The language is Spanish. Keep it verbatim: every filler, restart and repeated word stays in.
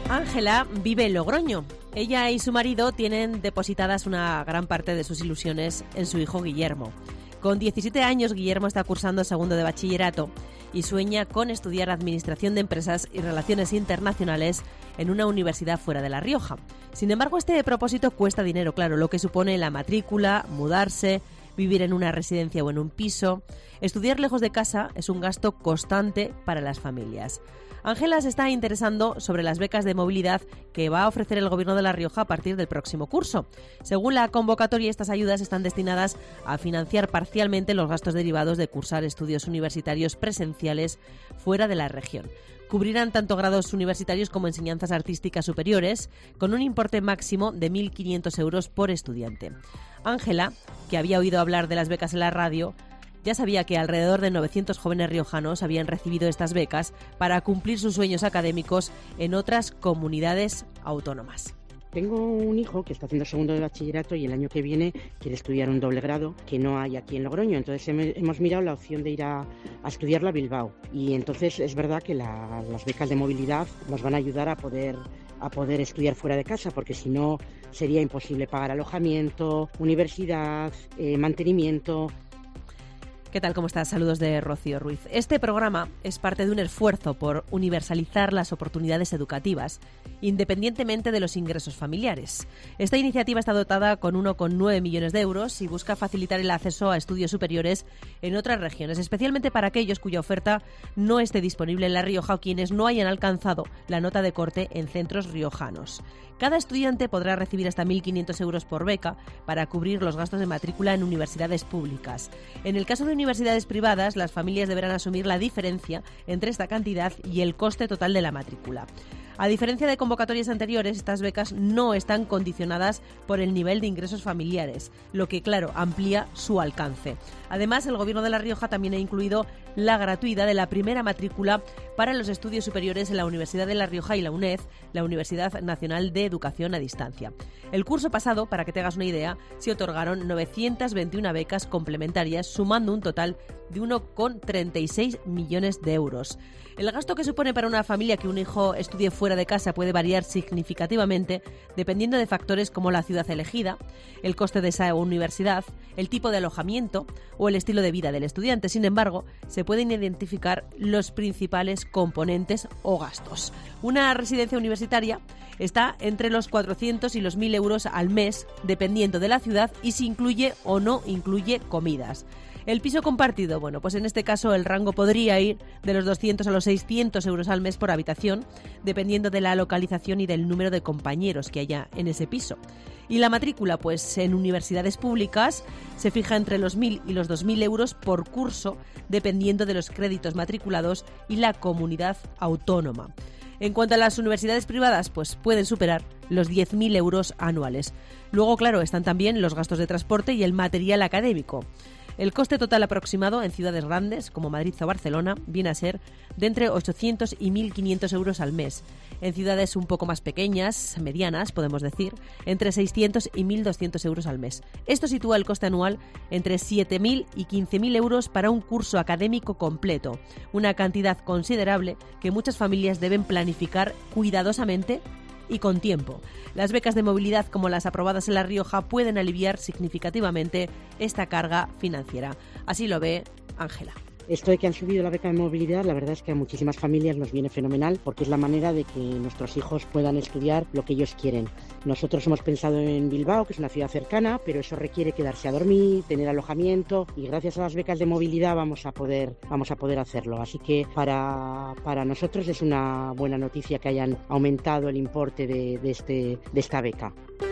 Ángela vive en Logroño. Ella y su marido tienen depositadas una gran parte de sus ilusiones en su hijo Guillermo. Con diecisiete años, Guillermo está cursando segundo de bachillerato y sueña con estudiar Administración de Empresas y Relaciones Internacionales en una universidad fuera de La Rioja. Sin embargo, este propósito cuesta dinero, claro, lo que supone la matrícula, mudarse, vivir en una residencia o en un piso. Estudiar lejos de casa es un gasto constante para las familias. Ángela se está interesando sobre las becas de movilidad que va a ofrecer el Gobierno de La Rioja a partir del próximo curso. Según la convocatoria, estas ayudas están destinadas a financiar parcialmente los gastos derivados de cursar estudios universitarios presenciales fuera de la región. Cubrirán tanto grados universitarios como enseñanzas artísticas superiores, con un importe máximo de mil quinientos euros por estudiante. Ángela, que había oído hablar de las becas en la radio, ya sabía que alrededor de novecientos jóvenes riojanos habían recibido estas becas para cumplir sus sueños académicos en otras comunidades autónomas. Tengo un hijo que está haciendo segundo de bachillerato y el año que viene quiere estudiar un doble grado que no hay aquí en Logroño. Entonces hemos mirado la opción de ir a, a estudiarlo a Bilbao. Y entonces es verdad que la, las becas de movilidad nos van a ayudar a poder, a poder estudiar fuera de casa, porque si no sería imposible pagar alojamiento, universidad, eh, mantenimiento. ¿Qué tal? ¿Cómo estás? Saludos de Rocío Ruiz. Este programa es parte de un esfuerzo por universalizar las oportunidades educativas, independientemente de los ingresos familiares. Esta iniciativa está dotada con uno coma nueve millones de euros y busca facilitar el acceso a estudios superiores en otras regiones, especialmente para aquellos cuya oferta no esté disponible en La Rioja o quienes no hayan alcanzado la nota de corte en centros riojanos. Cada estudiante podrá recibir hasta mil quinientos euros por beca para cubrir los gastos de matrícula en universidades públicas. En el caso de universidades privadas, las familias deberán asumir la diferencia entre esta cantidad y el coste total de la matrícula. A diferencia de convocatorias anteriores, estas becas no están condicionadas por el nivel de ingresos familiares, lo que, claro, amplía su alcance. Además, el Gobierno de La Rioja también ha incluido la gratuidad de la primera matrícula para los estudios superiores en la Universidad de La Rioja y la UNED, la Universidad Nacional de Educación a Distancia. El curso pasado, para que te hagas una idea, se otorgaron novecientas veintiuna becas complementarias, sumando un total de uno coma treinta y seis millones de euros. El gasto que supone para una familia que un hijo estudie fuera de casa puede variar significativamente dependiendo de factores como la ciudad elegida, el coste de esa universidad, el tipo de alojamiento o el estilo de vida del estudiante. Sin embargo, se pueden identificar los principales componentes o gastos. Una residencia universitaria está entre los cuatrocientos y los mil euros al mes, dependiendo de la ciudad y si incluye o no incluye comidas. El piso compartido, bueno, pues en este caso el rango podría ir de los doscientos a los seiscientos euros al mes por habitación, dependiendo de la localización y del número de compañeros que haya en ese piso. Y la matrícula, pues en universidades públicas se fija entre los mil y los dos mil euros por curso, dependiendo de los créditos matriculados y la comunidad autónoma. En cuanto a las universidades privadas, pues pueden superar los diez mil euros anuales. Luego, claro, están también los gastos de transporte y el material académico. El coste total aproximado en ciudades grandes, como Madrid o Barcelona, viene a ser de entre ochocientos y mil quinientos euros al mes. En ciudades un poco más pequeñas, medianas, podemos decir, entre seiscientos y mil doscientos euros al mes. Esto sitúa el coste anual entre siete mil y quince mil euros para un curso académico completo, una cantidad considerable que muchas familias deben planificar cuidadosamente y con tiempo. Las becas de movilidad, como las aprobadas en La Rioja, pueden aliviar significativamente esta carga financiera. Así lo ve Ángela. Esto de que han subido la beca de movilidad, la verdad es que a muchísimas familias nos viene fenomenal porque es la manera de que nuestros hijos puedan estudiar lo que ellos quieren. Nosotros hemos pensado en Bilbao, que es una ciudad cercana, pero eso requiere quedarse a dormir, tener alojamiento y gracias a las becas de movilidad vamos a poder, vamos a poder hacerlo. Así que para, para nosotros es una buena noticia que hayan aumentado el importe de, de, este, de esta beca.